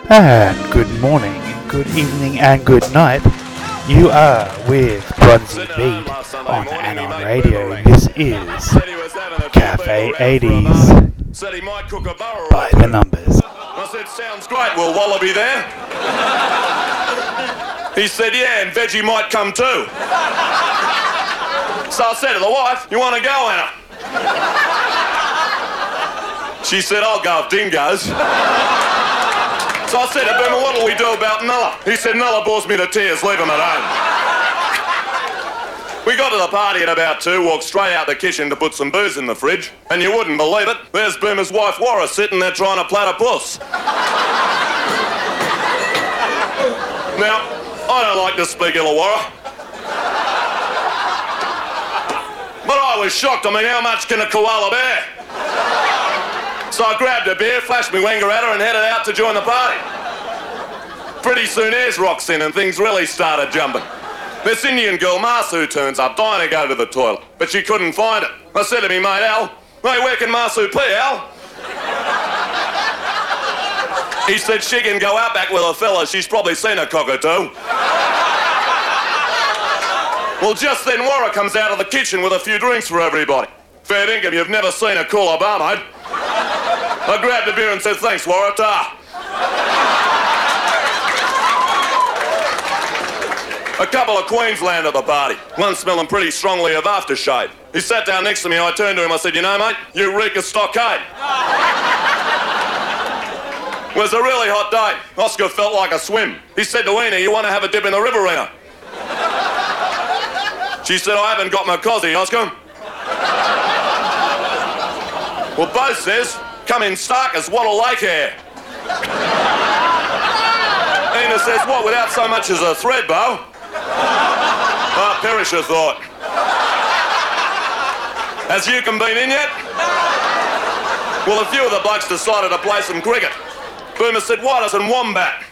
And good morning, good evening, and good night. You are with Bronzy Beat on Anon Radio. This is Cafe 80s by the numbers. I said, sounds great, will Wallaby there? He said, yeah, and Veggie might come too. So I said to the wife, you want to go, Anna? She said, I'll go if Dingoes. So I said to Boomer, what'll we do about Nulla? He said, Nulla bores me to tears, leave him at home. We got to the party at about 2, walked straight out the kitchen to put some booze in the fridge, and you wouldn't believe it, there's Boomer's wife, Warra, sitting there trying to plait a puss. Now, I don't like to speak ill of Warra, but I was shocked. I mean, how much can a koala bear? So I grabbed a beer, flashed my wanger at her, and headed out to join the party. Pretty soon, Ayers rocks in, and things really started jumping. This Indian girl, Masu, turns up, dying to go to the toilet, but she couldn't find it. I said to me mate, Al, hey, where can Masu pee, Al? He said she can go out back with a fella. She's probably seen a cockatoo. Well, just then, Warra comes out of the kitchen with a few drinks for everybody. Fair dinkum, you've never seen a cooler bar, mate. I grabbed a beer and said, thanks, Warra, ta. A couple of Queensland at the party, one smelling pretty strongly of aftershave. He sat down next to me, I turned to him, I said, you know, mate, you reek of stockade. It was a really hot day. Oscar felt like a swim. He said to Ena, you want to have a dip in the river, Ena? She said, I haven't got my cosy, Oscar. Well, Bo says, come in stark as Wattle Lake hair. Ena says, what, without so much as a thread, Bo? Ah, Perisher thought. Has Yukon been in yet? Well, a few of the blokes decided to play some cricket. Boomer said, why doesn't Wombat?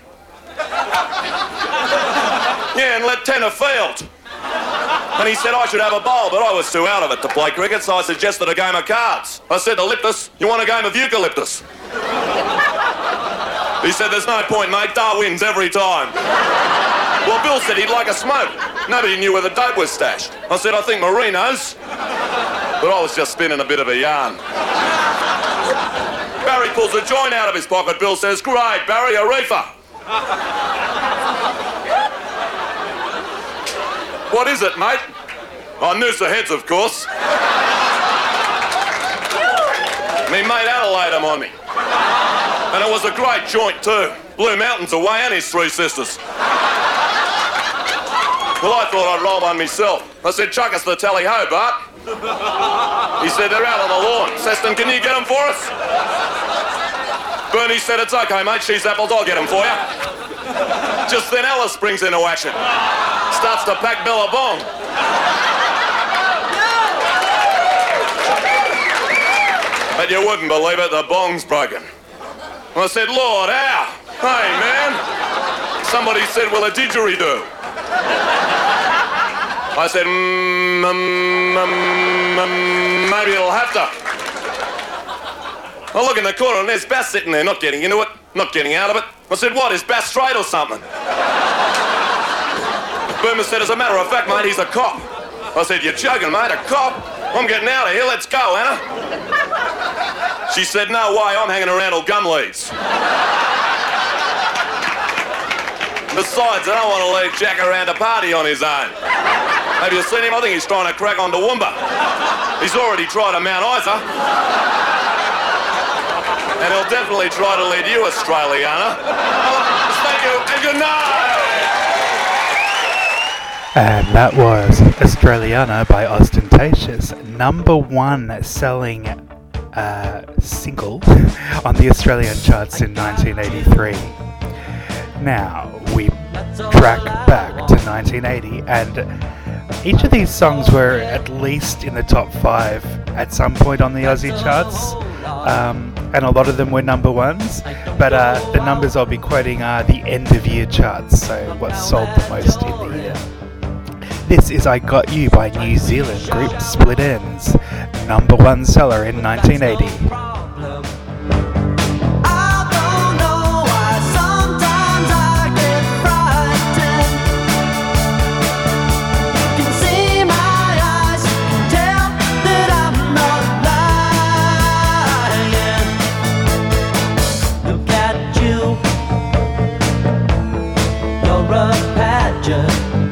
Yeah, and let Tenner field. And he said I should have a bowl, but I was too out of it to play cricket, so I suggested a game of cards. I said to Liptus, you want a game of eucalyptus? He said, there's no point, mate, Dar wins every time. Well, Bill said he'd like a smoke. Nobody knew where the dope was stashed. I said, I think Marino's. But I was just spinning a bit of a yarn. Barry pulls a joint out of his pocket. Bill says, great, Barry, a reefer. What is it, mate? Oh, Noosa Heads, of course. Me mate Adelaide him on me. And it was a great joint, too. Blue Mountains away and his 3 sisters. Well, I thought I'd roll one myself. I said, chuck us the tally-ho, Bart. He said, they're out on the lawn. Seston, can you get them for us? Bernie said, it's okay, mate. She's apples, I'll get them for you. Just then Alice springs into action. Starts to pack Billabong. But you wouldn't believe it, the bong's broken. I said, Lord, how? Hey, man. Somebody said, well, a didgeridoo. I said, maybe it'll have to. I look in the corner and there's Bass sitting there, not getting into it, not getting out of it. I said, what, is Bass straight or something? Boomer said, as a matter of fact, mate, he's a cop. I said, you're joking, mate, a cop? I'm getting out of here, let's go, Anna. She said, no way, I'm hanging around till gum leads. Besides, I don't want to leave Jack around a party on his own. Have you seen him? I think he's trying to crack on Toowoomba. He's already tried to Mount Isa. And he'll definitely try to lead you, Australiana. Thank you, and good night! And that was Australiana by Ostentatious, #1 selling single on the Australian charts in 1983. Now, we track back to 1980, and each of these songs were at least in the top 5 at some point on the Aussie charts, and a lot of them were #1s, but the numbers I'll be quoting are the end-of-year charts, so what sold the most in the year. This is I Got You by New Zealand group Split Enz, #1 seller in 1980. I don't know why some imagine.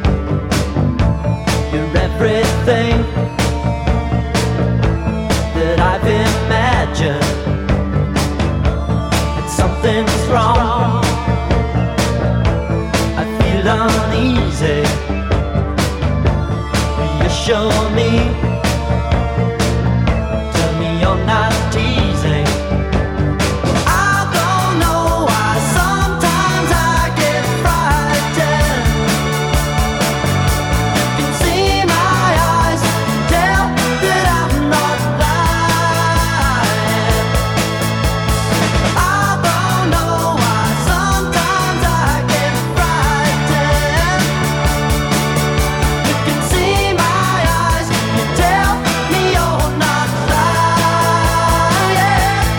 You're everything that I've imagined. And something's wrong. I feel uneasy. Reassure me. Tell me you're not teasing. I don't know why sometimes I get frightened. You can see my eyes, tell that I'm not lying. I don't know why sometimes I get frightened. You can see my eyes, you tell me you're not lying.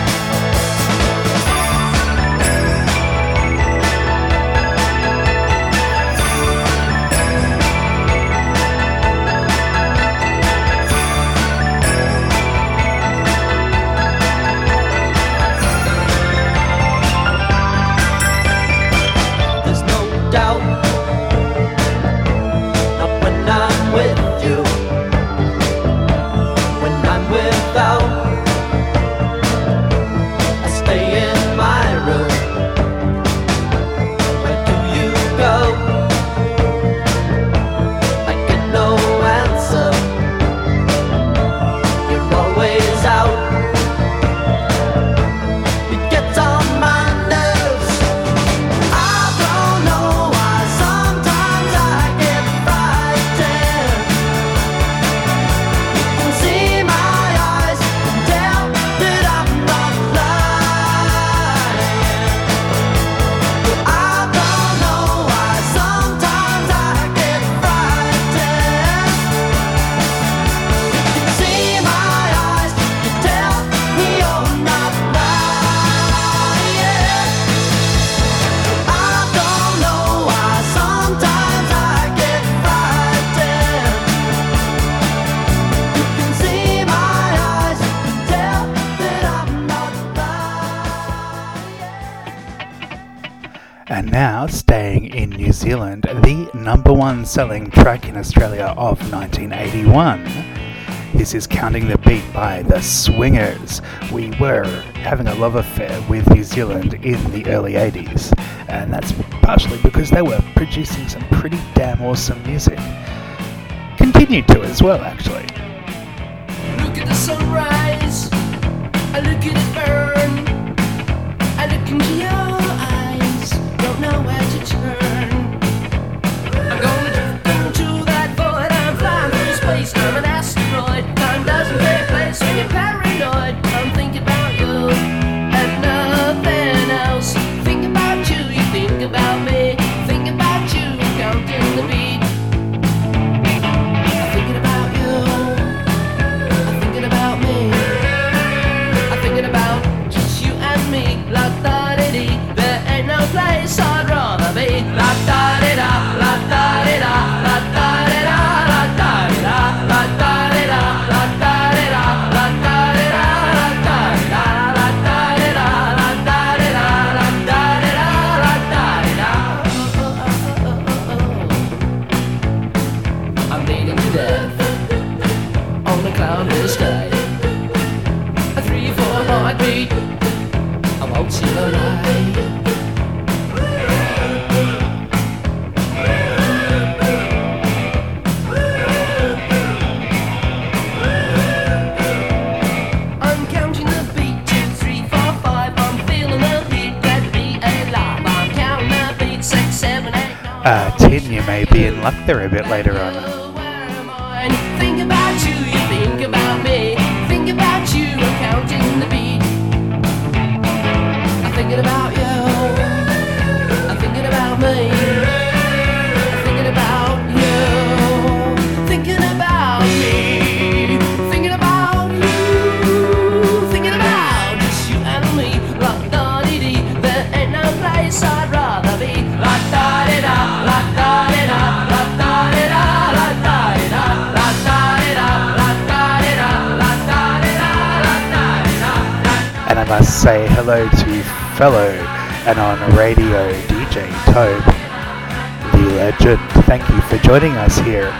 There's no doubt, not when I'm with you. When I'm without, I stay in my room. Where do you go? I get no answer. You're always out. It gets on my nerves. I don't know why sometimes I get frightened. You can see my eyes and tell that I'm not lying. I don't know why sometimes I get frightened. You can see my eyes, you tell me you're not lying. I don't know why sometimes I get frightened. You can see my eyes, tell that I'm not lying. And now, staying in New Zealand, the number one selling track in Australia of 1981. This is Counting the Beat by The Swingers. We were having a love affair with New Zealand in the early 80s, and that's partially because they were producing some pretty damn awesome music. Continued to as well, actually. Look at the sunrise, I look at it burn, I look into your eyes, don't know where to turn. I'm gonna drift into that void, I'm flying through space, I'm an asteroid. Time doesn't take place when you're paranoid. I'm thinking about you and nothing else. Think about you, you think about me, think about you, counting the beat. I'm thinking about you, I'm thinking about me, I'm thinking about just you and me. La da di di, there ain't no place I'd rather be. La da di da, la da di da, la da di da, la da di da, la da di da, la da di da, la da di da, la da di da, la da di da, la da di da, la da di da, la da di da. I'm bleeding to death on the cloudless sky. A 3-4 heartbeat, I won't see the light. I'm counting the beat, 2, 3, 4, 5. I'm feeling the heat, glad to be alive. I'm counting the beat, 6, 7, 8, 9. Tin, you may be in luck there a bit later on. Where am I? Think about you, you think about me. Think about you, I'm counting the beat. I'm thinking about you, I'm thinking about me, I'm thinking about you, thinking about me, thinking about you, thinking about just you and me. La da di di, there ain't no place I'd rather be. La da di da, la da di da, la da di da, la da di da, la da di da, la da di da, la da di da, la da di da. And I must say hello to fellow and on radio DJ Tobe, the legend. Thank you for joining us here.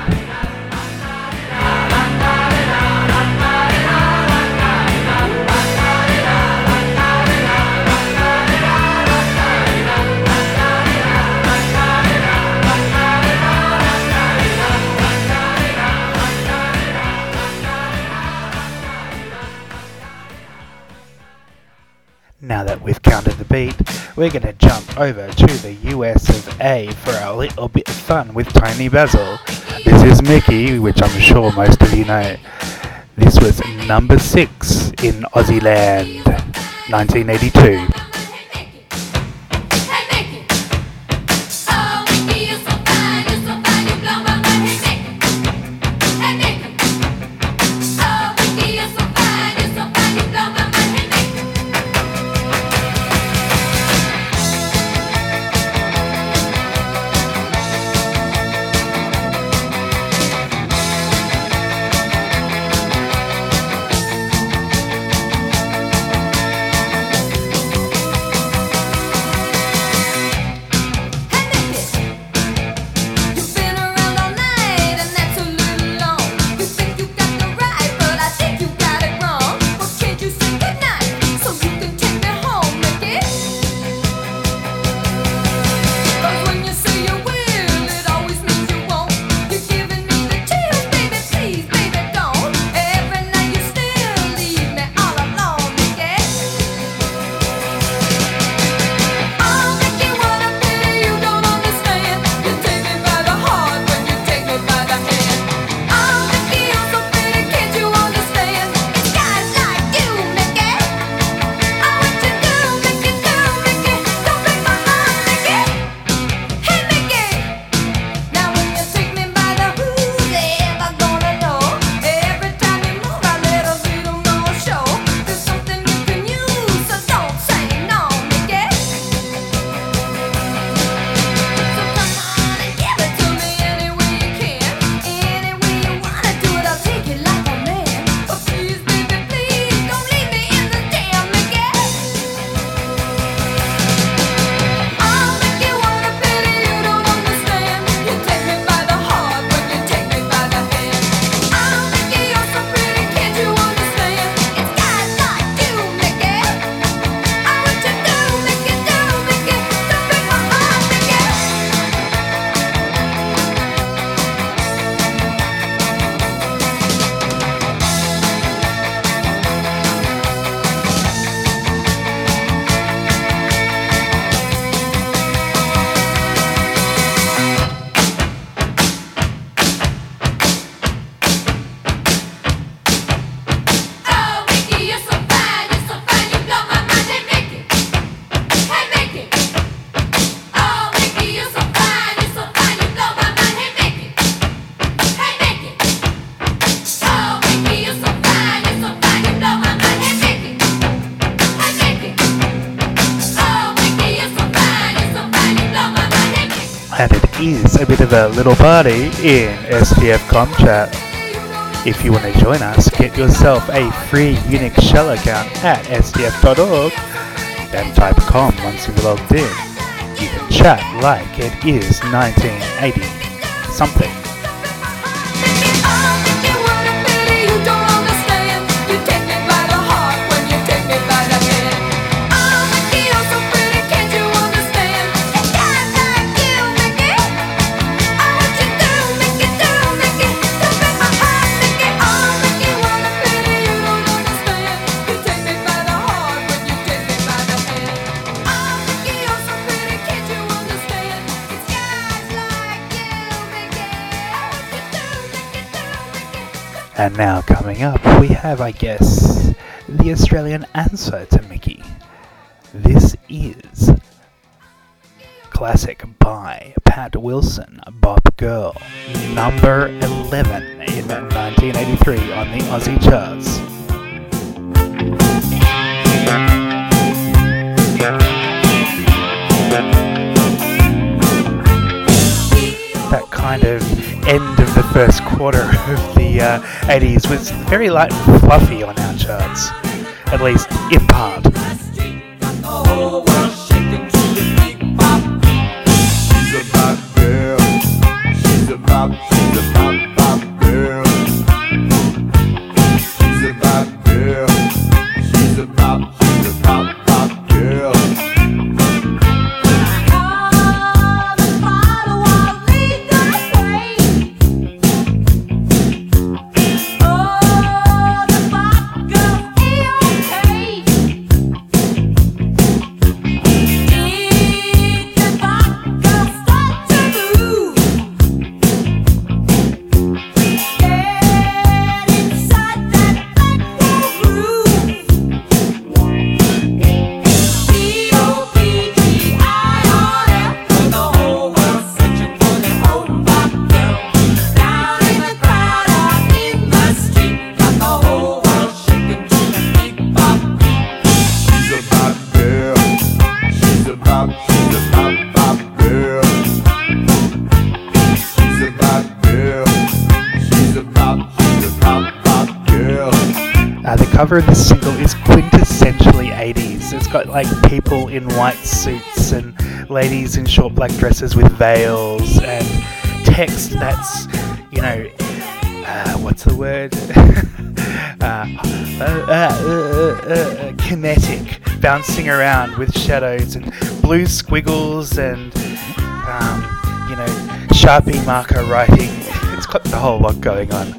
Now that we've counted the beat, we're going to jump over to the US of A for a little bit of fun with Tony Basil. This is Mickey, which I'm sure most of you know. This was number 6 in Aussie Land, 1982. And it is a bit of a little party in STF ComChat. If you want to join us, get yourself a free Unix shell account at stf.org and type com once you've logged in. You can chat like it is 1980 something. And now coming up, we have, I guess, the Australian answer to Mickey. This is classic by Pat Wilson, Bob Girl, number 11 in 1983 on the Aussie charts. That kind of end of the first quarter of the 80s was very light and fluffy on our charts, at least in part. She's a bad girl. bop, she's a bop, bop girl. She's a bop girl. She's a bop, bop girl. The cover of the single is quintessentially 80s. It's got like people in white suits and ladies in short black dresses with veils and text that's, you know, what's the word? Kinetic, bouncing around with shadows and blue squiggles and, you know, Sharpie marker writing. It's got the whole lot going on.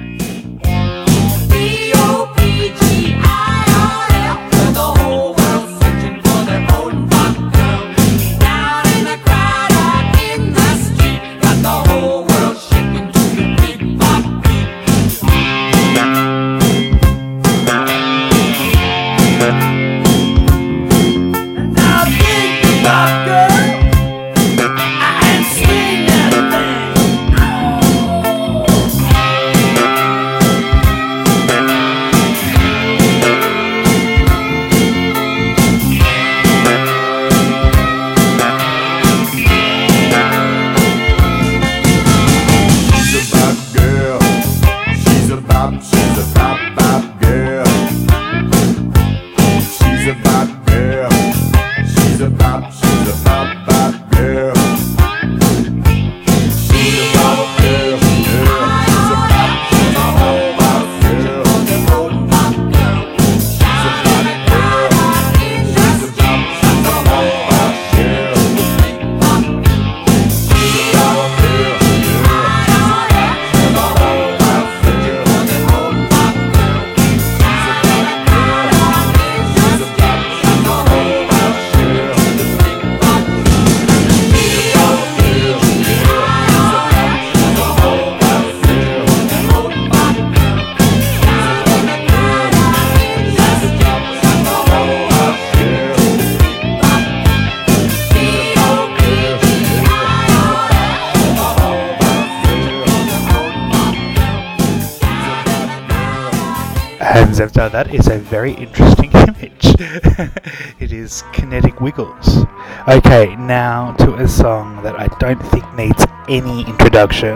And Zevtar, that is a very interesting image. It is Kinetic Wiggles. Okay, now to a song that I don't think needs any introduction.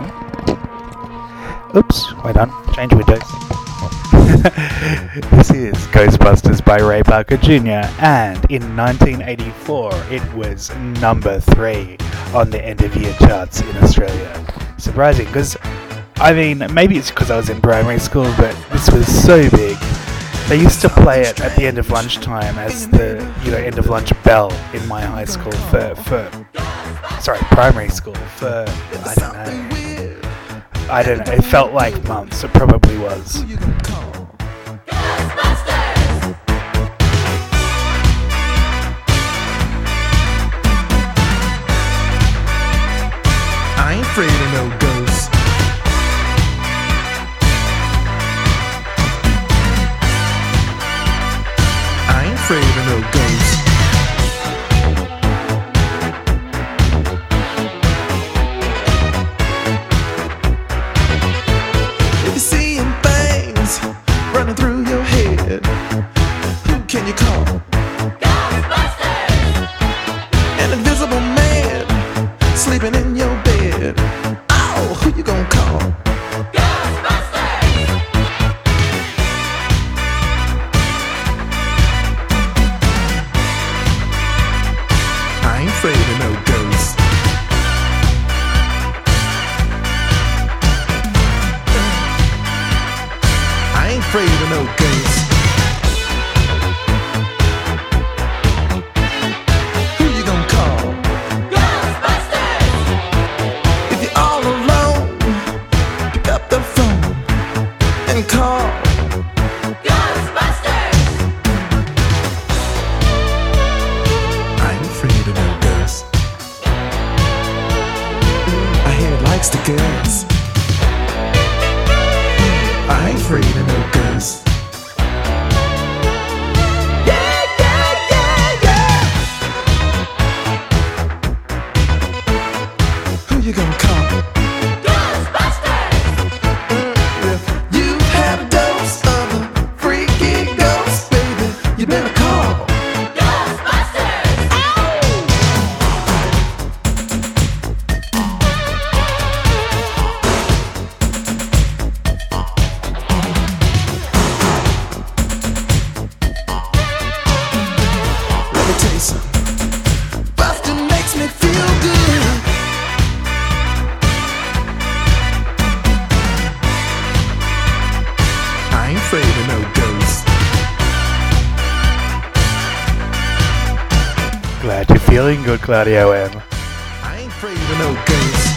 Oops, wait on, change windows. This is Ghostbusters by Ray Parker Jr. and in 1984 it was number 3 on the end of year charts in Australia. Surprising, because I mean, maybe it's because I was in primary school, but this was so big. They used to play it at the end of lunchtime as the, you know, end of lunch bell in my high school primary school for, I don't know, it felt like months, it probably was. I ain't afraid of no ghosts. I ain't afraid of no ghosts. If you're seeing things running through your head, who can you call? Ghostbusters! An invisible man sleeping in your bed. Oh, who you gonna call? Ghostbusters! I ain't afraid of no ghosts. I ain't afraid of no ghosts. Who you gonna call? If you're all alone, pick up the phone and call Ghostbusters. I ain't afraid of no ghosts. I hear it likes the girls. I ain't afraid of no ghosts. Yeah, yeah, yeah, yeah. Who you gonna call? Ghostbusters! If you have a dose of a freaky ghost, baby, you better call Ghostbusters! Ow! feeling good, Claudio M? I ain't afraid of no ghosts.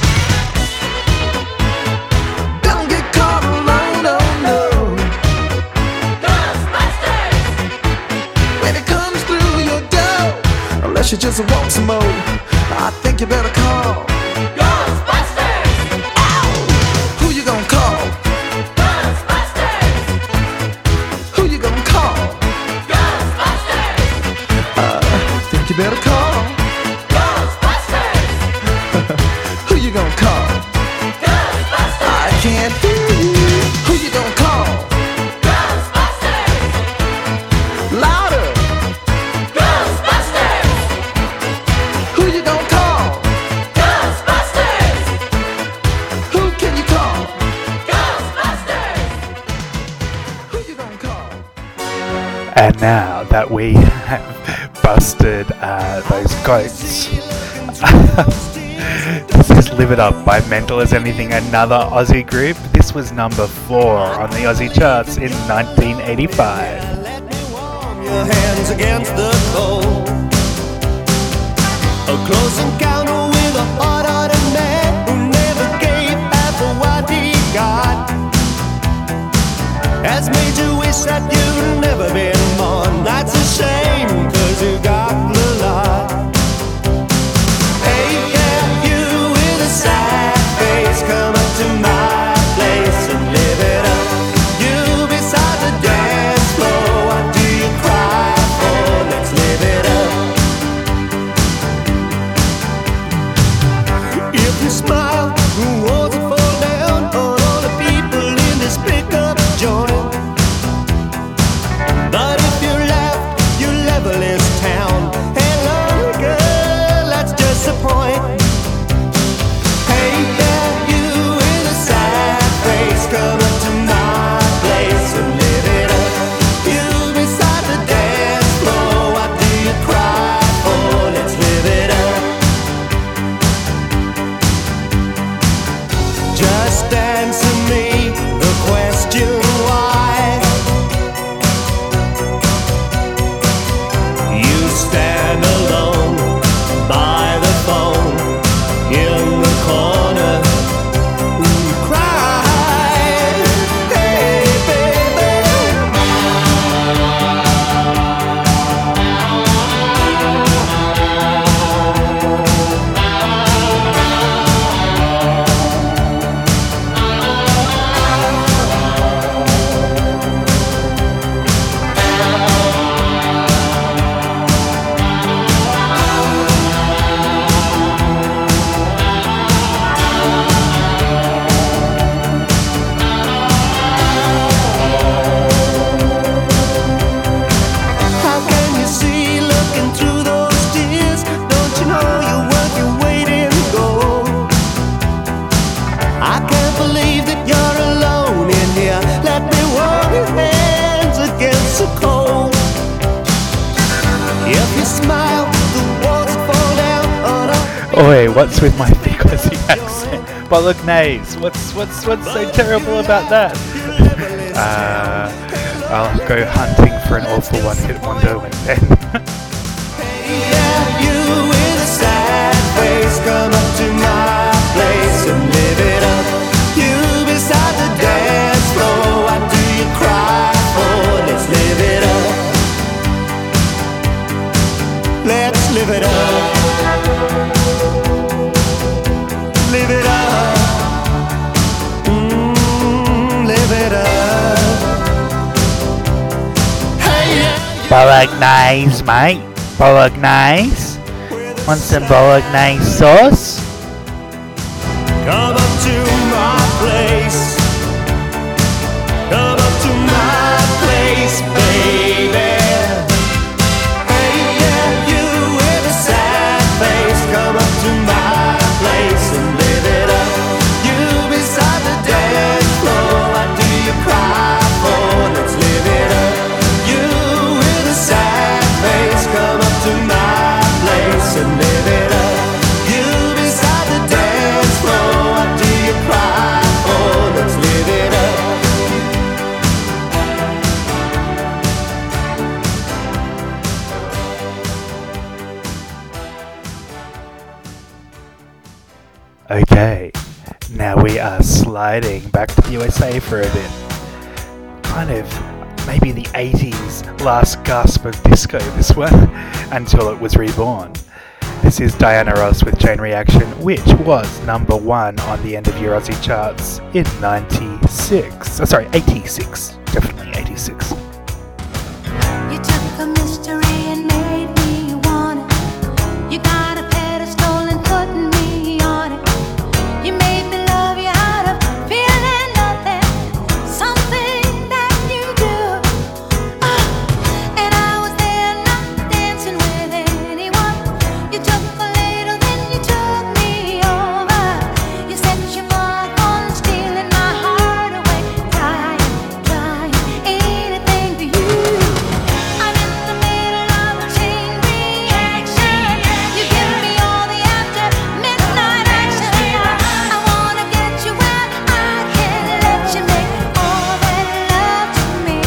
Don't get caught alone, oh no. Ghostbusters! When it comes through your door, unless you just want some more, I think you better call. Ghostbusters! Ow! Who you gonna call? Ghostbusters! Who you gonna call? Ghostbusters! Think you better call. Ghostbusters! Who you gonna call? Ghostbusters! I can't hear you. Who you gonna call? Ghostbusters! Louder. Ghostbusters! Who you gonna call? Ghostbusters! Who can you call? Ghostbusters! Who you gonna call? And now that we have busted those goats, this is Live It Up by Mental as Anything, another Aussie group. This was number 4 on the Aussie charts in 1985. Let me warm your hands against the cold. A close encounter with a hard-hearted man who never gave half of what he got. Has made you wish that you'd never been born. That's a shame, 'cause you got the lot. Hey, yeah, you with a sad face, come up to my place and live it up. You beside the dance floor, what do you cry for? Let's live it up. If you smile, the walls will fall down on all the people in this pickup joint. But if you laugh, you level this town. Hey, lonely girl, that's just the point. Hey, yeah, you with a sad face, come up to my place and live it up. You beside the dance floor, what do you cry for? Let's live it up. Just answer me the question why. You stand alone by the phone in the corner. You cry, hey baby. How can you see looking through those tears? Don't you know you're worth your weight in gold? I can't believe that you're alone in here. Let me warm your hands against the cold. If you smile, the walls fall down on us. Oi, what's with my thick Aussie accent? Bolognese. What's so terrible about that? I'll go hunting for an awful one-hit wonder with then. Yeah, you with a sad face, come up to my place and live it up. You beside the dance floor, what do you cry for? Let's live it up. Let's live it up. Live it up. Live it up. Hey, yeah. Bolognese, mate. Bolognese. Want some bolognese sauce? Come up to my place. Come up to my place, baby. Hey, yeah, you with a sad face. Come up to my place and live it up. You beside the dance floor, what do you cry for? Let's live it up. You with a sad face, come up to my place and live it up. You beside the dance floor, what do you cry for? Okay, now we are sliding back to the USA for a bit. Kind of maybe the 80s last gasp of disco, this one, until it was reborn. This is Diana Ross with Chain Reaction, which was number 1 on the end of your Aussie charts in 86. Definitely 86. You took a mystery and made me want it. You got a pedestal and put me on it. You made me love you out of feeling nothing. Something that you do. And I was there not dancing with anyone. You took a little, then you took me over. You set your mark on stealing my heart away. Trying anything for you. I'm in the middle of a chain reaction. You give me all the after midnight action. I wanna get you where I can let you make all that love to me.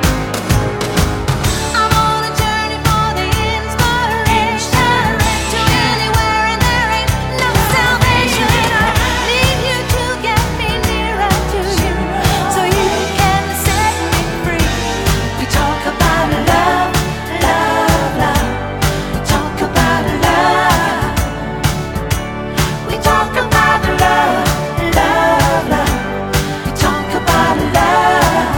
I'm on a journey for the inspiration to anywhere and there ain't no salvation. Need you to get me nearer to you so you can set me free. We talk about love, love, love. We talk about love. We talk about love, love, love. We talk about love.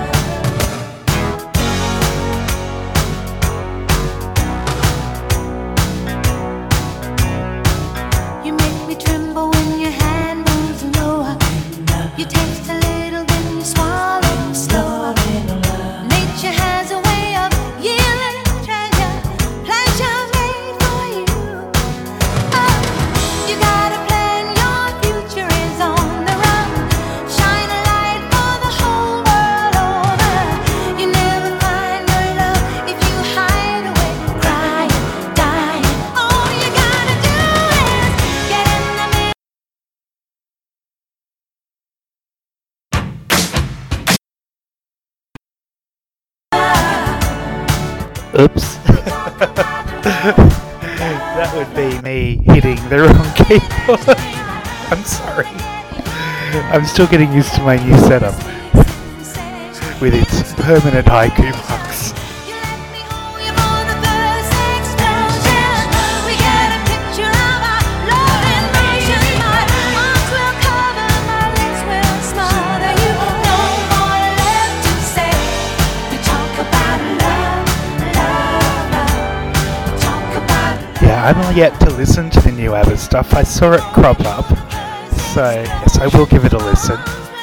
You make me tremble when your hand moves lower. You taste a little, then you swallow slower. Nature has a way of yielding treasure, pleasure made for you. Oh, you got a plan, your future is on the run. Shine a light for the whole world over. You never find your love if you hide away, crying, dying. All you gotta do is get in the middle. Oops. That would be me hitting the wrong keyboard. I'm sorry. I'm still getting used to my new setup with its permanent haiku box. You let me hold you for the first explosion. We get a picture of our love in motion. My arms will cover, my lips will smother you. No more left to say. We talk about love, love, love. Talk about Yeah, I'm yet to listen to the new ABBA stuff. I saw it crop up, so yes, I will give it a listen.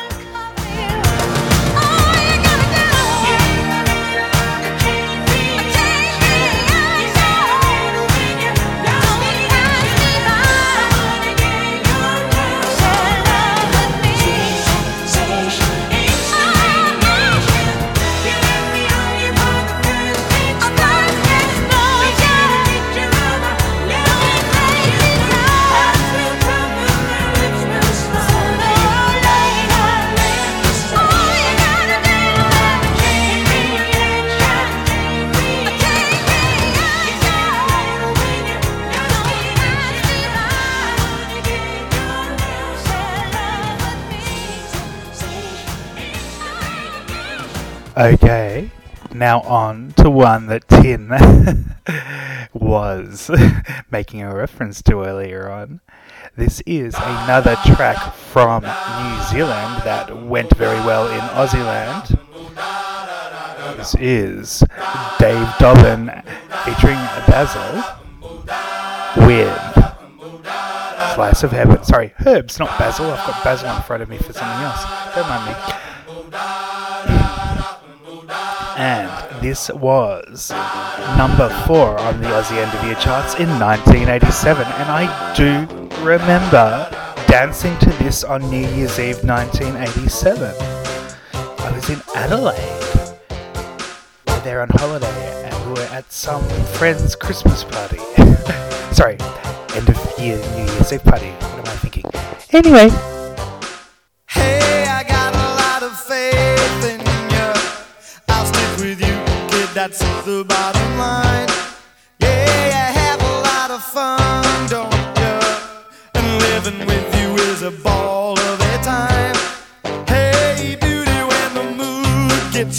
Okay, now on to one that Tin was making a reference to earlier on. This is another track from New Zealand that went very well in Aussieland. This is Dave Dobbin featuring Basil with Slice of Heaven. Sorry, Herbs, not Basil. I've got Basil in front of me for something else. Don't mind me. And this was number 4 on the Aussie end of year charts in 1987. And I do remember dancing to this on New Year's Eve 1987. I was in Adelaide. We were there on holiday and we were at some friend's Christmas party. Sorry, end of year New Year's Eve party. What am I thinking? Anyway. Hey, I got a lot of faith in you. I'll stick with you, kid, that's the bottom line. Yeah, you have a lot of fun, don't you? And living with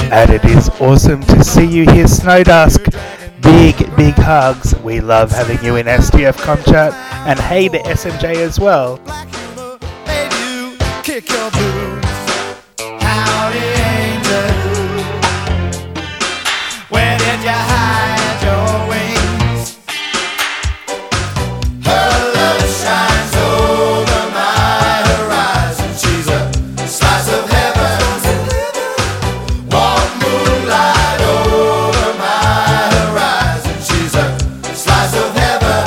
And it is awesome to see you here, Snowdusk. Big hugs. We love having you in STF Comchat. And hey to SMJ as well. Made you kick your blues. Howdy, angel. Where did you hide your wings? Her love shines over my horizon. She's a slice of heaven. Warm moonlight over my horizon. She's a slice of heaven.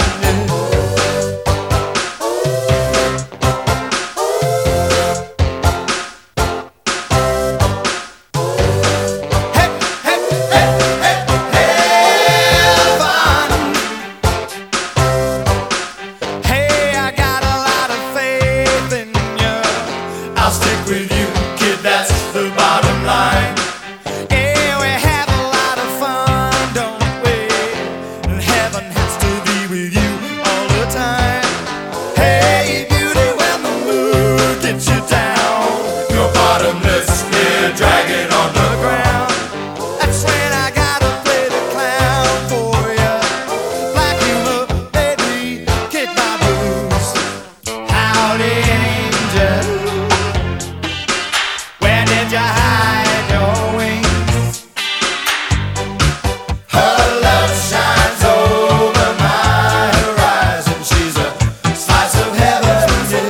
Hey, I got a lot of faith in you. I'll stick with you, kid, that's the bottom line. Yeah, we have a lot of fun, don't we? And heaven has to be with you all the time. Hey, beauty, when the mood gets you down, you're bottomless, yeah, dragging on the ground. That's when I gotta play the clown for you. Black humor, baby, kick my blues. Howdy, angel. Where did you hide your wings? Her love shines over my horizon. She's a slice of heaven.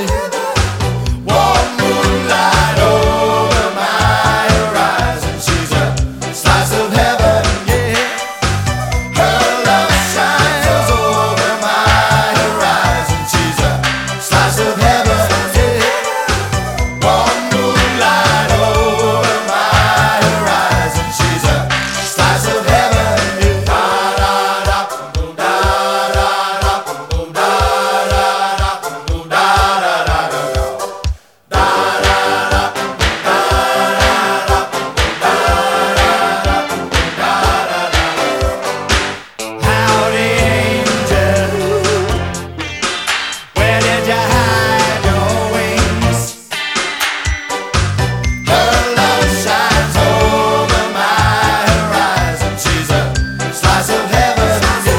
Warm moonlight over my horizon. She's a slice of heaven. Yeah. Her love shines over my horizon. She's a slice of heaven. Yeah. Warm moonlight over my horizon. She's a slice of heaven. Yeah. Da da da, boom da da da, boom da da da, boom da da da da. Da da da, boom da da da, boom da da da, boom da da da. Howdy, angel. Where did you hide your wings? Her love shines over my horizon. She's a slice of heaven.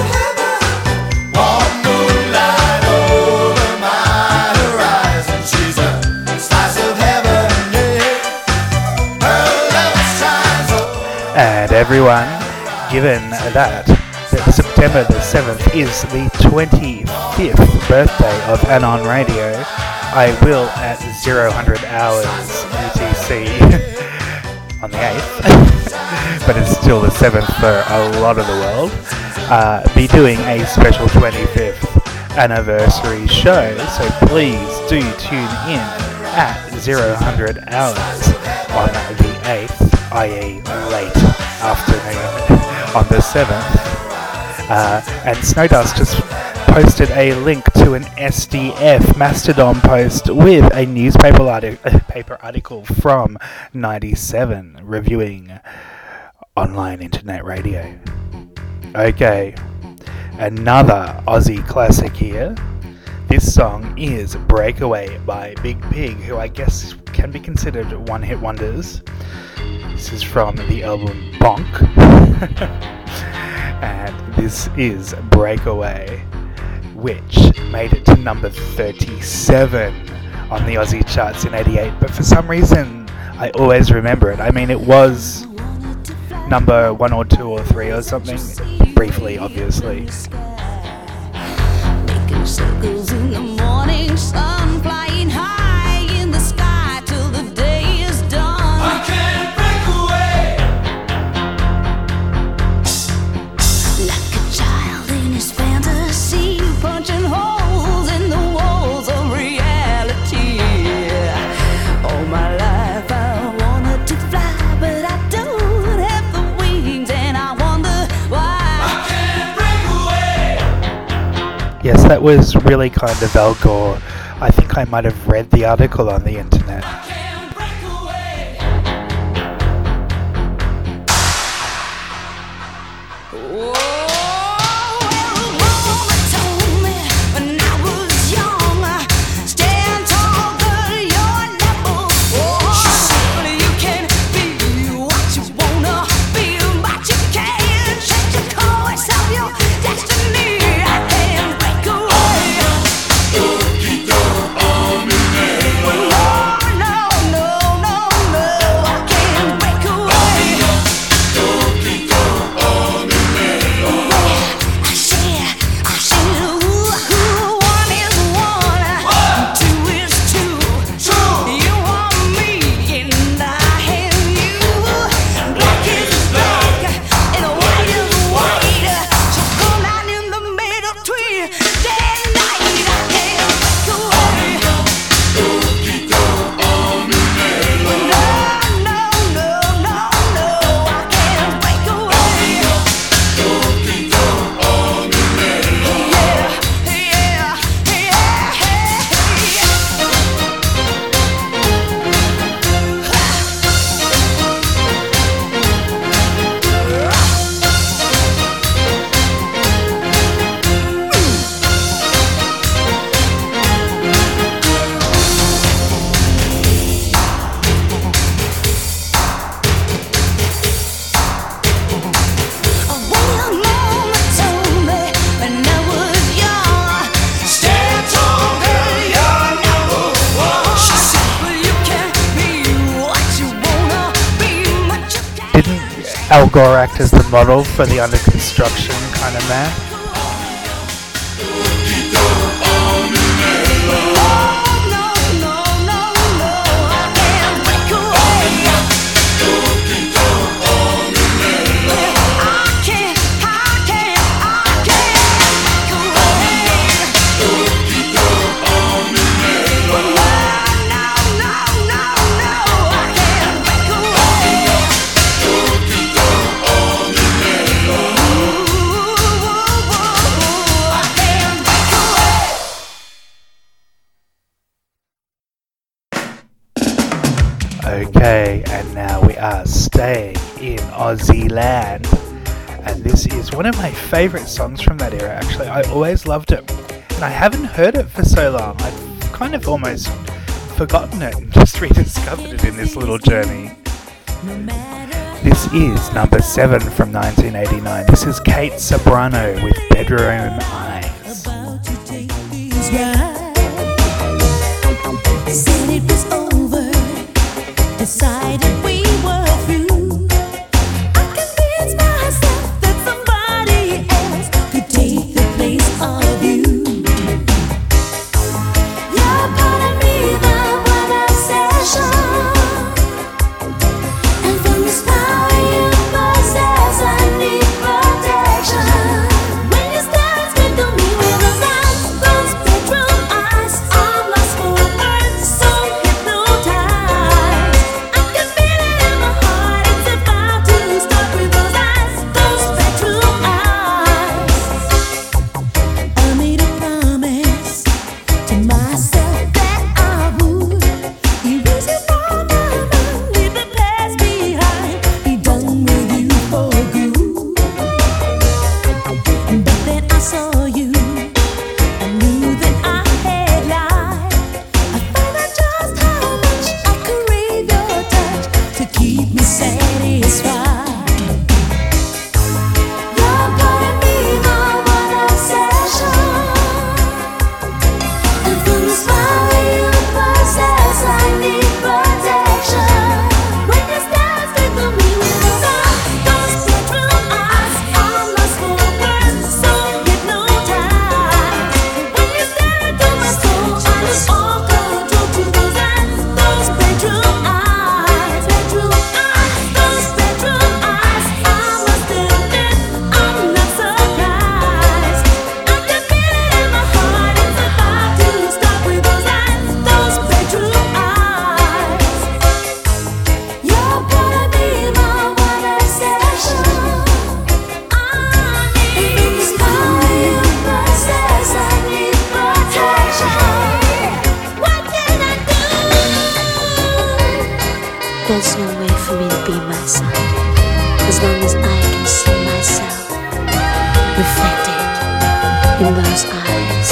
Warm moonlight over my horizon. She's a slice of heaven. Yeah. Her love shines over. And everyone, given that September the 7th is the 25th birthday of Anon Radio, I will at 0-100 hours UTC on the 8th, but it's still the 7th for a lot of the world, be doing a special 25th anniversary show, so please do tune in at 0-100 hours on the 8th, i.e. late afternoon on the 7th. And Snowdust just posted a link to an SDF Mastodon post with a newspaper paper article from 97 reviewing online internet radio. Okay, another Aussie classic here. This song is Breakaway by Big Pig, who I guess can be considered one-hit wonders. This is from the album Bonk. And this is Breakaway, which made it to number 37 on the Aussie charts in 88. But for some reason, I always remember it. I mean, it was number 1 or 2 or 3 or something. Briefly, obviously. Making circles in the morning sun, flying high in the sky till the day is done. I can't break away. Like a child in his fantasy, punching holes in the walls of reality. All my life I wanted to fly, but I don't have the wings, and I wonder why. I can't break away. Yes, that was really kind of Al Gore. I think I might have read the article on the internet. You can be what you wanna Al Gore act as the model for the under construction kind of man. Okay, and now we are staying in Aussie land, and this is one of my favourite songs from that era. Actually, I always loved it, and I haven't heard it for so long. I've kind of almost forgotten it and just rediscovered it in this little journey. This is number 7 from 1989. This is Kate Ceberano with Bedroom Eyes. About to take these rides. Said it was over. Decided we were through. I convinced myself that somebody else could take the place of you. You're part of me, the one obsession. And from the smile you possess, I need protection. When you stare straight to me with those eyes, those bedroom eyes, I'm lost for words, so hypnotized. There's no way for me to be myself as long as I can see myself reflected in those eyes.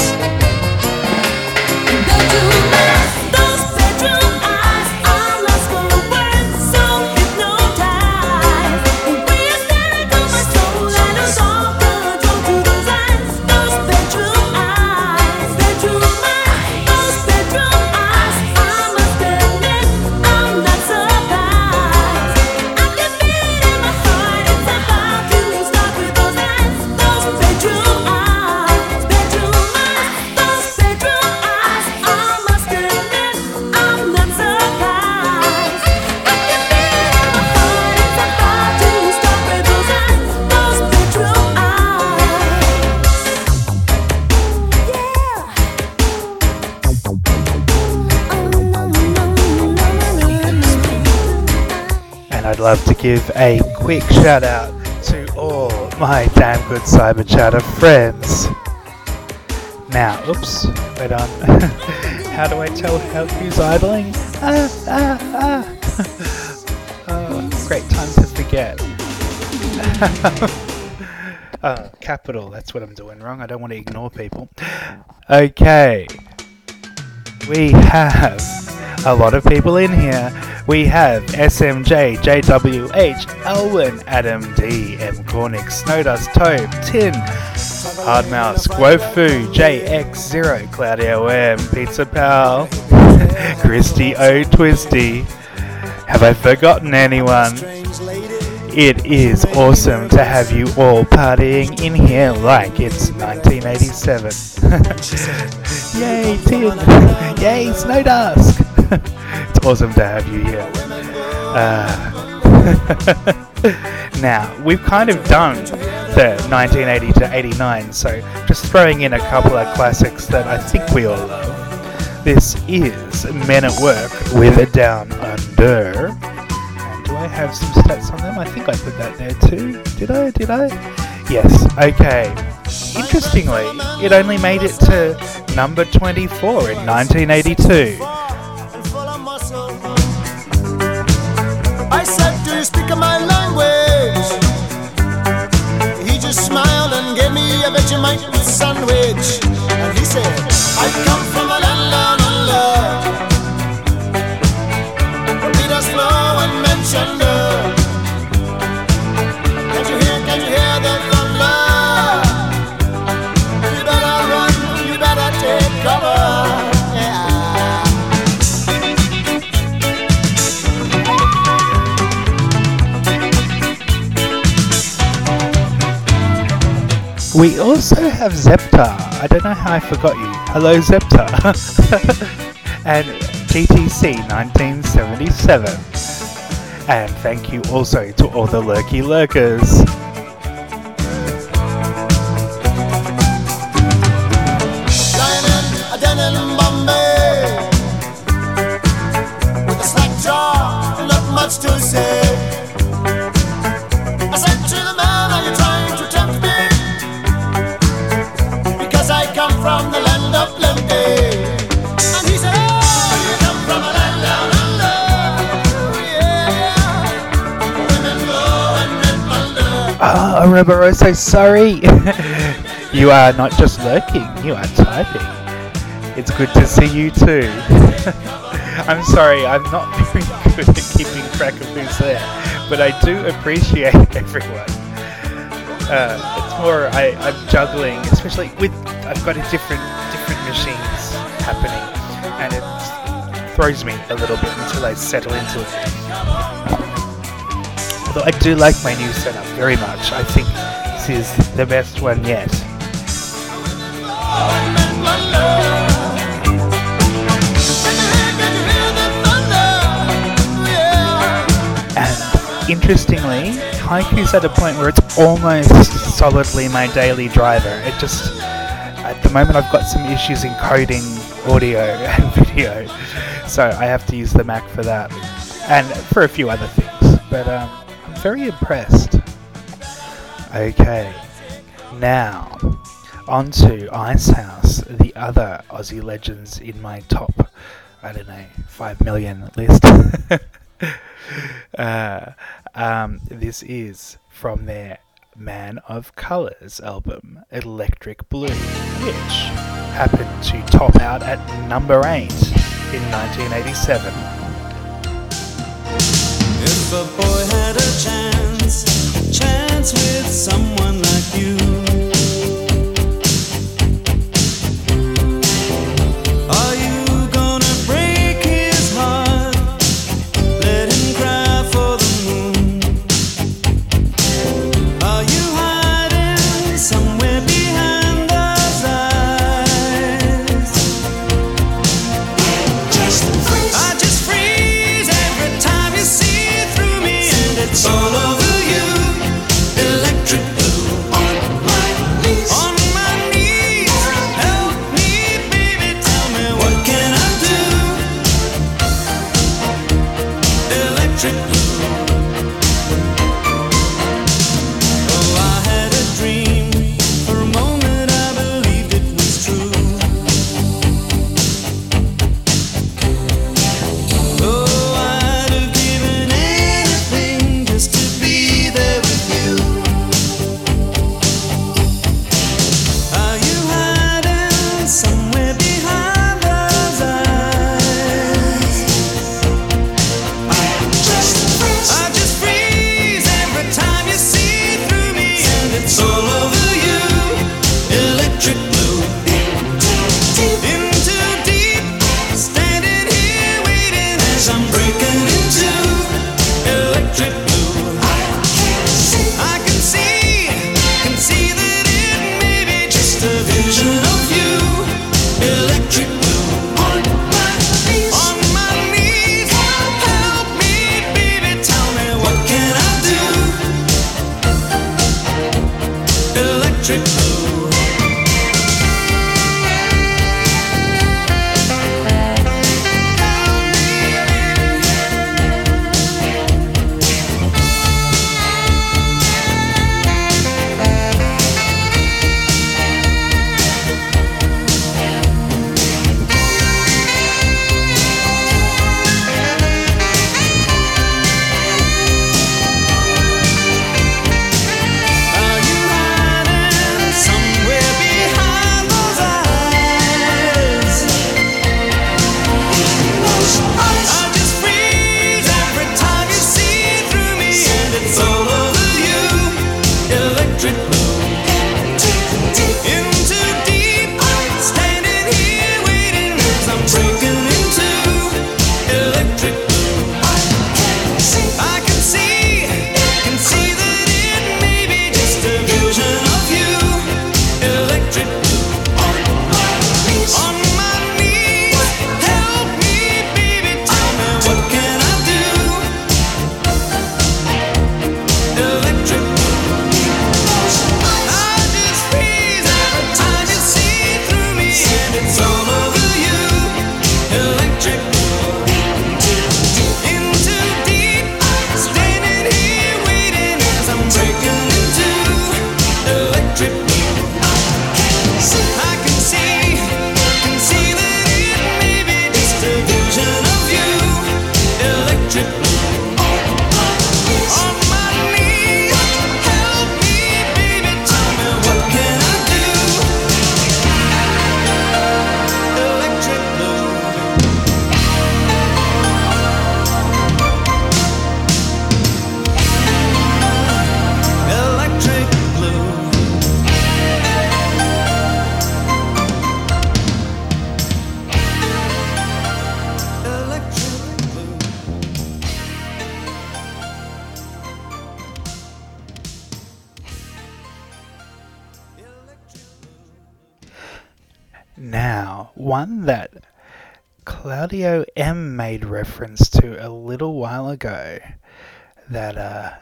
Bedroom eyes, those bedroom eyes, I'm lost for words, so hypnotized. When you stare into my soul, I lose all control to those eyes, those bedroom eyes, those bedroom eyes. I must admit, I'm not surprised. I can feel it in my heart, it's about to start with those eyes, those bedroom eyes, those bedroom eyes. I must admit, I'm not surprised. I can feel it in my heart, it's about to start with those eyes, those bedroom And I'd love to give a quick shout out to all my damn good Cyber Chatter friends. Now, oops, wait on. How do I tell who's idling? Oh, great time to forget. Capital, that's what I'm doing wrong. I don't want to ignore people. Okay. We have a lot of people in here. We have SMJ, JWH, Elwin, Adam D, M Cornick, Snowdust, Tobe, Tin, Hardmouse, Guofu, JX0, Claudio M, Pizza Pal, Christy O Twisty. Have I forgotten anyone? It is awesome to have you all partying in here like it's 1987. Yay, Tim! Yay, Snow Dusk! It's awesome to have you here. Now, we've kind of done the 1980 to 89, so just throwing in a couple of classics that I think we all love. This is Men at Work with Down Under. And do I have some stats on them? I think I put that there too. Did I? Yes, okay. Interestingly, it only made it to number 24 in 1982. I said, do you speak my language? He just smiled and gave me a Vegemite sandwich. And he said, I come from a land down under. Repeat us slow and mention the. Can you hear the thunder? You better run, you better take cover. We also have Zepta. I don't know how I forgot you. Hello, Zepta. And GTC 1977. And thank you also to all the lurky lurkers. Lying in Bombay with a slack jaw, not much to say. I said to the man, are you trying to tempt me? Because I come from the land of plenty. And he said, oh, you come from a land down under. Yeah, women go and men plunder. Oh, Robaroso, sorry. You are not just lurking, you are typing. It's good to see you too. I'm sorry, I'm not very good at keeping track of who's there, but I do appreciate everyone. It's more I'm juggling, especially with I've got a different machines happening, and it throws me a little bit until I settle into it. Although I do like my new setup very much. I think this is the best one yet. And interestingly, Haiku's at a point where it's almost solidly my daily driver. It just, at the moment I've got some issues encoding audio and video, so I have to use the Mac for that, and for a few other things, but I'm very impressed. Okay, now on to Icehouse, the other Aussie legends in my top, 5 million list. This is from their Man of Colours album, Electric Blue, which happened to top out at number 8 in 1987. If a boy had a chance with someone like you, are you gonna break his heart? Let him cry for the moon. Are you hiding somewhere behind those eyes? I just freeze every time you see through me, and it's all over you, electric blue. electric blue. On my knees, help me, baby, tell me what can I do? Electric blue. Now, one that Claudio M made reference to a little while ago. That,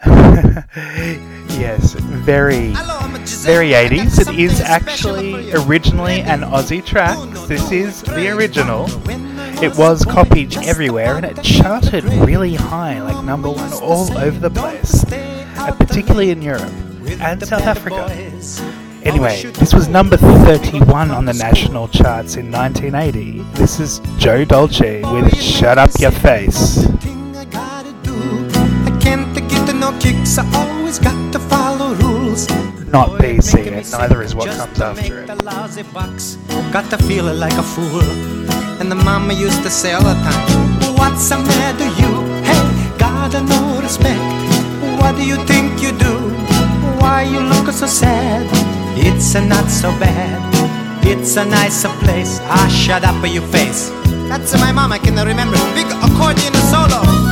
yes, very 80s. It is actually originally an Aussie track. This is the original. It was copied everywhere and it charted really high, like number one all over the place, particularly in Europe and South Africa. Anyway, this was number 31 on the national charts in 1980. This is Joe Dolce with Shut Up Your Face. No kicks, I always got to follow rules. Not BC, and neither is what comes after it. The lousy bucks, got to feel like a fool. And the mama used to say all the time, what's the matter you? Hey, gotta no respect. What do you think you do? Why you look so sad? It's a not so bad. It's a nicer place. Ah, shut up your face. That's my mama, I can remember. Big accordion solo.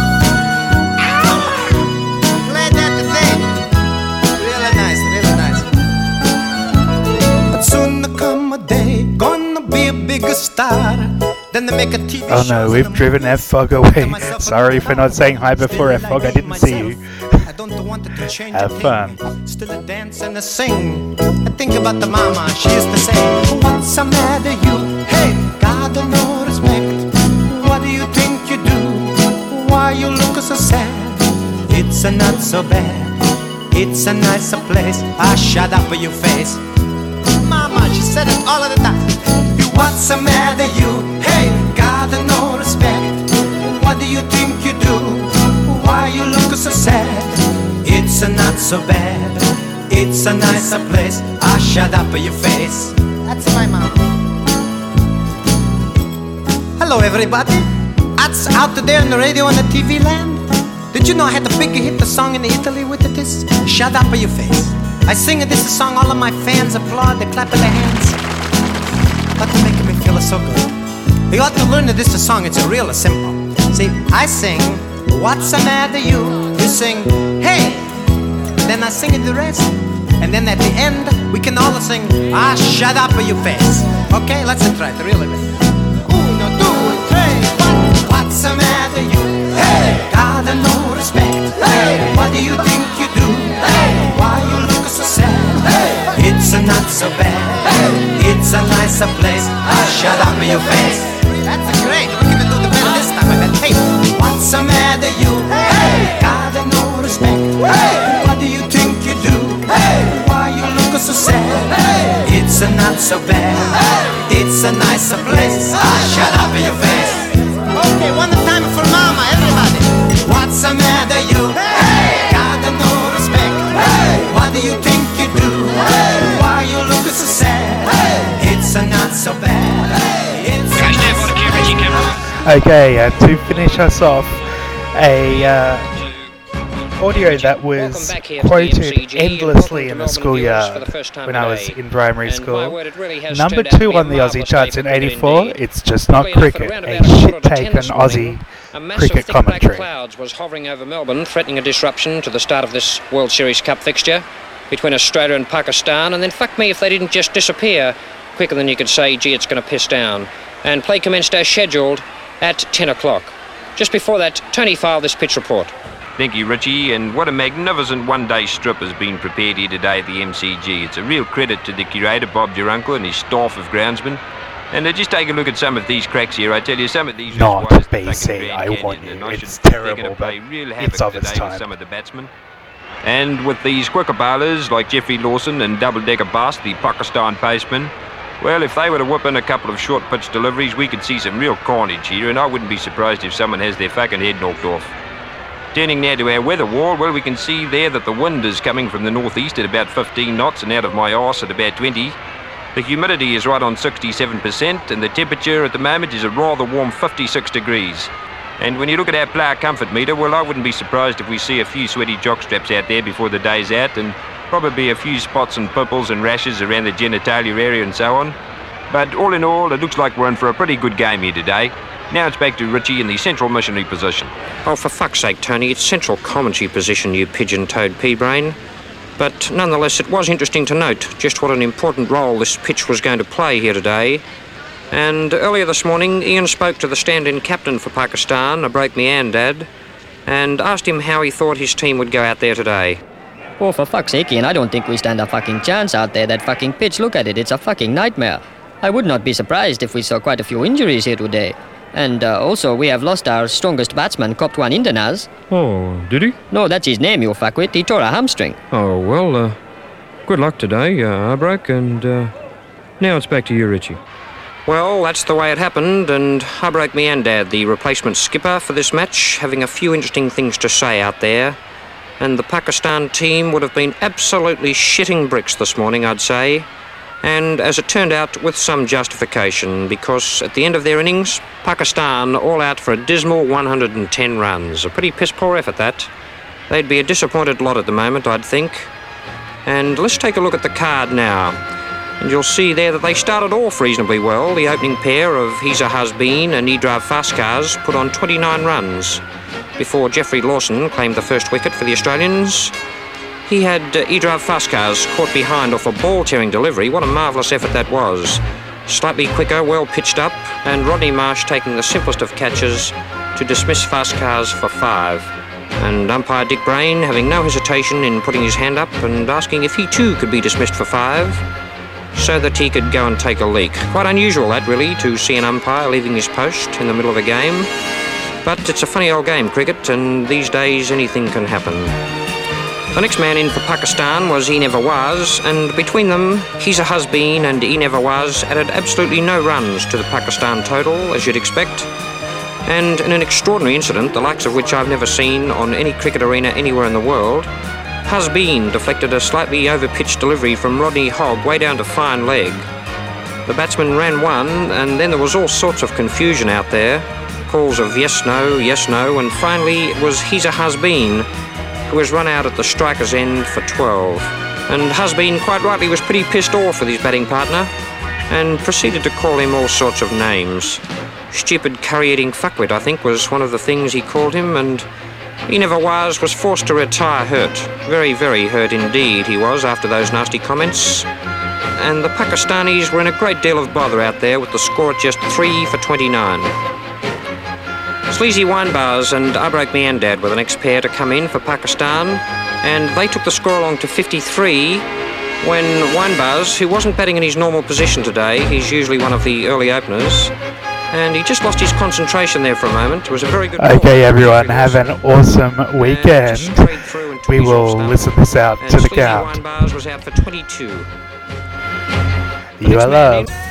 Soon there come a day, gonna be a bigger star. Then they make a TV Oh no, we've driven F-Fog away. Sorry for not saying hi before F-Fog, I didn't see you. I don't want it to change. Have fun. Still a dance and a sing. I think about the mama, she used to say, what's the matter you? Hey, God no respect. What do you think you do? Why you look so sad? It's a not so bad. It's a nicer place. Ah, shut up your face. Mama, she said it all of the time. What's the matter you? Hey, got no respect. What do you think you do? Why you look so sad? It's a not so bad. It's a nicer place. Ah, shut up your face. That's my mom. Hello everybody. That's out there on the radio and the TV land. Did you know I had the big hit the song in Italy with this? Shut up your face. I sing this song, all of my fans applaud, they clap their hands. But they're making me feel so good. You ought to learn that this song, it's real simple. See, I sing, what's the matter you? You sing, hey! Then I sing the rest. And then at the end, we can all sing, ah, shut up your face. Okay, let's try it, really. do you think you do? Why you look so sad? It's not so bad. It's a nicer place. Shut up in your face. That's great. We're gonna do the better this time. I bet. Hey, what's the matter, you? Got no respect. What do you think you do? Why you look so sad? It's not so bad. It's a nicer place. Shut up in your face. Okay, one time for mama, everybody. What's the matter, you? Got no respect. What do you think you do? Why you look so sad? It's not so bad. It's a nicer place. Okay, to finish us off, a audio that was quoted endlessly in the schoolyard when I was in primary school. Number 2 on the Aussie charts in '84, It's Just Not Cricket, a shit take on Aussie cricket commentary. Clouds was hovering over Melbourne, threatening a disruption to the start of this World Series Cup fixture between Australia and Pakistan, and then fuck me if they didn't just disappear quicker than you could say, gee, it's going to piss down. And play commenced as scheduled at 10 o'clock. Just before that, Tony filed this pitch report. Thank you, Richie, and what a magnificent one-day strip has been prepared here today at the MCG. It's a real credit to the curator, Bob Durunkel, and his staff of groundsmen. And just take a look at some of these cracks here. I tell you, some of these... Not BC, I want you. It's terrible, but it's of its time. Some of the batsmen. And with these quicker bowlers like Jeffrey Lawson and Double-Decker Bass, the Pakistan paceman, well, if they were to whip in a couple of short pitch deliveries, we could see some real carnage here, and I wouldn't be surprised if someone has their fucking head knocked off. Turning now to our weather wall, well, we can see there that the wind is coming from the northeast at about 15 knots and out of my arse at about 20. The humidity is right on 67%, and the temperature at the moment is a rather warm 56 degrees. And when you look at our player comfort meter, well, I wouldn't be surprised if we see a few sweaty jockstraps out there before the day's out, and probably a few spots and pimples and rashes around the genitalia area and so on. But all in all, it looks like we're in for a pretty good game here today. Now it's back to Richie in the central missionary position. Oh, for fuck's sake, Tony, it's central commentary position, you pigeon-toed pea-brain. But nonetheless, it was interesting to note just what an important role this pitch was going to play here today. And earlier this morning, Ian spoke to the stand-in captain for Pakistan, Abroq Miandad, and asked him how he thought his team would go out there today. Oh, for fuck's sake, Ian, I don't think we stand a fucking chance out there. That fucking pitch, look at it, it's a fucking nightmare. I would not be surprised if we saw quite a few injuries here today. And also, we have lost our strongest batsman, Koptuan Indanaz. Oh, did he? No, that's his name, you fuckwit. He tore a hamstring. Oh, well, good luck today, Abroq, and now it's back to you, Richie. Well, that's the way it happened, and Abroq Miandad, the replacement skipper for this match, having a few interesting things to say out there. And the Pakistan team would have been absolutely shitting bricks this morning, I'd say. And as it turned out, with some justification, because at the end of their innings, Pakistan all out for a dismal 110 runs. A pretty piss-poor effort, that. They'd be a disappointed lot at the moment, I'd think. And let's take a look at the card now. And you'll see there that they started off reasonably well. The opening pair of Hiza Hasbeen and Idrav Faskars put on 29 runs before Jeffrey Lawson claimed the first wicket for the Australians. He had Idrav Faskars caught behind off a ball-tearing delivery. What a marvellous effort that was. Slightly quicker, well pitched up, and Rodney Marsh taking the simplest of catches to dismiss Faskars for 5. And umpire Dick Brain having no hesitation in putting his hand up and asking if he too could be dismissed for 5, so that he could go and take a leak. Quite unusual, that, really, to see an umpire leaving his post in the middle of a game. But it's a funny old game, cricket, and these days anything can happen. The next man in for Pakistan was Nawaz, and between them, Hiza Hasbeen and Nawaz added absolutely no runs to the Pakistan total, as you'd expect. And in an extraordinary incident, the likes of which I've never seen on any cricket arena anywhere in the world, Hasbeen deflected a slightly over-pitched delivery from Rodney Hogg way down to fine leg. The batsman ran one, and then there was all sorts of confusion out there. Calls of yes, no, and finally it was Hiza Hasbeen, who was run out at the striker's end for 12. And Hasbeen, quite rightly, was pretty pissed off with his batting partner and proceeded to call him all sorts of names. Stupid curry-eating fuckwit, I think, was one of the things he called him, and Nawaz was forced to retire hurt. Very, very hurt indeed he was after those nasty comments. And the Pakistanis were in a great deal of bother out there with the score at just 3 for 29. Sleazy Winebars and Abrak Miandad were the next pair to come in for Pakistan, and they took the score along to 53 when Winebars, who wasn't batting in his normal position today, he's usually one of the early openers, and he just lost his concentration there for a moment. It was a very good ball. Okay, everyone, have an awesome weekend. We will listen this out to the Sleazy count. Winebars was out for 22. You are loved.